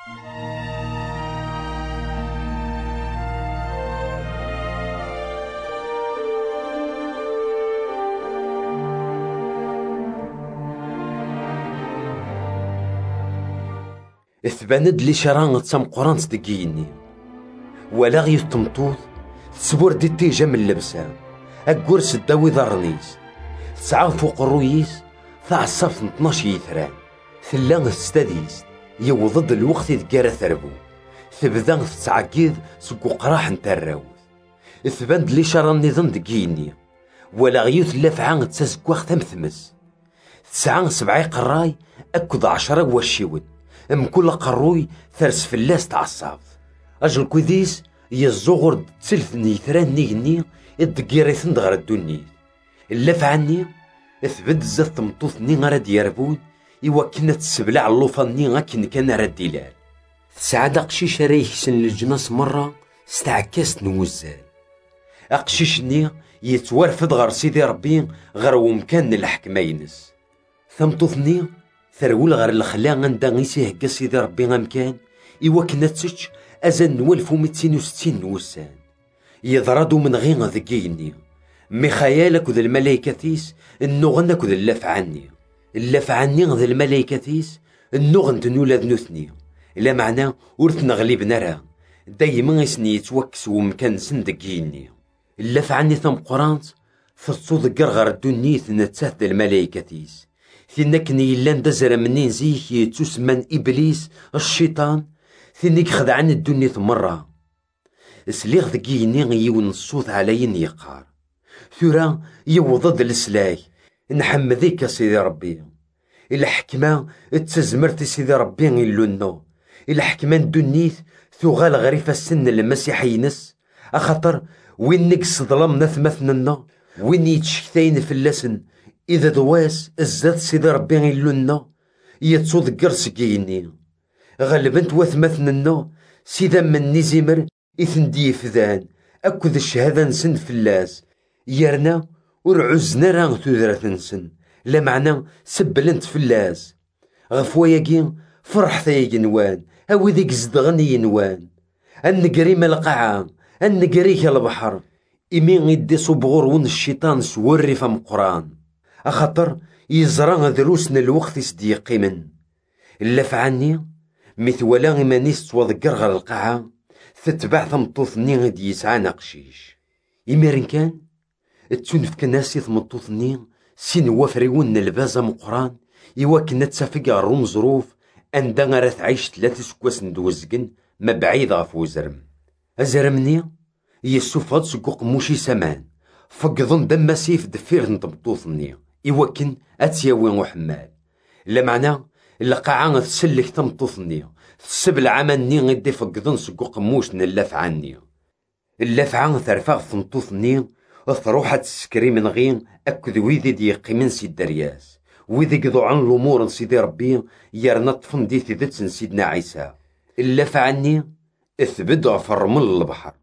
اثباند لي شران تمقران تدقيني ولا غير تمطوط تسبور دي تيجا من اللبسان اكورس الداوي ضرنيس تسعى فوق الرويس ثعصف 12 يثران ثلا تستديس يوضد الوقت تقارا ثربو ثبدا تتعقيد سكو قراح نتراوث اثباند لي شران نظام دقيني ولا غيوث لافعان تسكو ثمثمس تسعى 7 قراي اكد 10 وشيود ام كل قروي ثرس فلاس تعصاف اجل كويديس يزغر تسلف نيثران نيغني الدقيريثن دغر الدنيا اللف عني اثبت زث مطوث ني غراد يربون ايوا كنا تسبلع اللوفاني غاكن كان راد ديلال سعاد قشيش ريحسن للجناس مرة استعكاست نوزال اقشيشني يتورفد غير سيدي ربي غير ومكان الحكمة ينس ثمطوثني ثرول غير الخلا غندا غيسيه هكا سيدي ربي غمكان ايوا كنا تسج ازن 1260 نوسان يضردو من غين ذكيني ميخايلك ذا الملايكتيس النغنك ذا اللف عني اللف عني ذا الملايكتيس النغن تنولاد نثني لا معنى ورث نغلب نرى دايما يسني يتوكس ومكان سندقيني اللف عني ثم قرانت فتصو ذكر غير الدنيث نتساث ذا الملايكتيس ثنكني لان دزر منين زيك يتسمن ابليس الشيطان ثنك خدعن الدنيا مرة سليغ ذكيني يون الصوت علي يقار ثورا يوضد السلاي نحمديك سيدي ربي الحكمة تزمرت سيدي ربي يلونو الحكمة الدنيث ثغال غريفة السن المسيحي نس أخطر وين نقص ظلمنا ثمثننا وين يتشكتين في اللسن إذا دواس الزاد سيدي ربي يلونو يتصود قرسكيني غالبا وثمثننا سيدا من نزمر إثندي فذان أكد الشهادة نسن فلاس يرنا ورعزنا راه تودرة نسن لا معنى سبلنت فلاس غفواياكي فرح ثايا نوان هاو ذيك زدغني ينوان النقريمة القاعة النقريك البحر إمين يدي صبغور ون الشيطان سوري فم قران أخطر يزرع دروسنا الوقت يصديقي من اللف عني مثولا إمانيس توضقر غير القاعة تتبع ثمطوثني غد يسعى نقشيش إميرن كان تونفك ناسي ثمطوثني سين وافريون البازا مقران إوا كنا تسافق الروم ظروف أندا غير تعيش 3 سكواس ندوزقن ما بعيد غف وزرم أزرمني يسوفاد سكوق موشي سمان فقضن دم سيف دفير نطبطوثني إوا كن أتياوي وحمال لا معنى القاعة تسلك تمطوثني السبل عمني غدي فقدن سكوق موش نلف عني اللفعة ثرفاغ ثمطوثني ثروحة تسكري من غين أكد ويدي ديقي من سيد درياس ويدي قضو عن الأمور سيدي ربي يرنا طفن دي ثيدت سيدنا عيسى اللفع عني اثبت غفر من البحر